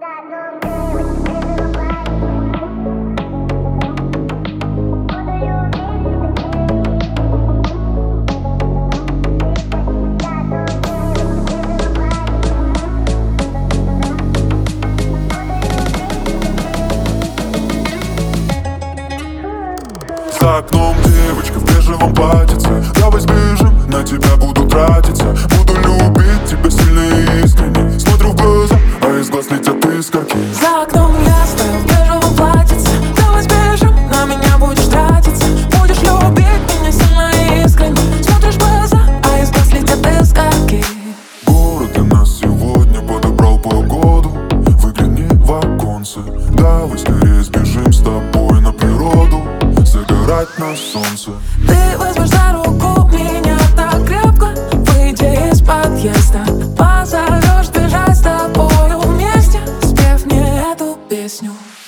За окном девочка в бежевом платьице. Давай сбежим, на тебя буду тратиться. Буду любить тебя сильно и искренне. Смотрю в глаза, а из глаз летят искорки. За окном я стою в бежевом платьице. Давай сбежим, на меня будешь тратиться. Будешь любить меня сильно и искренне. Смотришь в глаза, а из глаз летят искорки. Город для нас сегодня подобрал погоду. Выгляни в оконце. Давай скорее сбежим с тобой на природу. Загорать на солнце. Ты возьмешь за руку меня так крепко. Выйди из подъезда, позовешь бежать с тобою вместе, спев мне эту песню.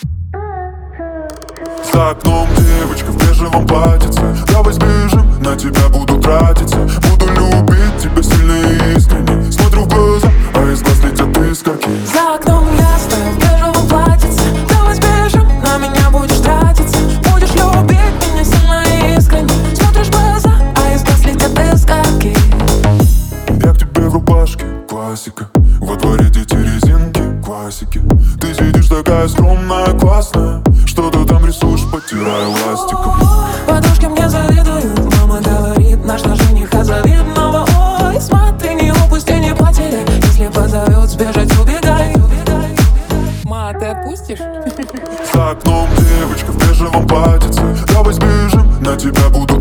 За окном девочка в бежевом платьице. Давай сбежим, на тебя буду тратиться. Буду любить тебя сильно и искренне. Смотрю в глаза, а из глаз летят искорки. За окном я стою в бежевом платьице. Давай сбежим, на меня будешь тратиться. Будешь любить меня сильно и искренне. Смотришь в глаза, а из глаз летят искорки. Я к тебе в рубашке, классика. Во дворе дети резинки, классики. Ты сидишь такая скромная, классная. Что-то там рисуешь, потирая ластиком. Подружки мне завидуют. Мама говорит, наш жених завидного. Ой, смотри, не упусти, не потери. Если позовет, сбежать, убегай. Ма, ты отпустишь? За окном девочка в бежевом платьице. Давай сбежим, на тебя буду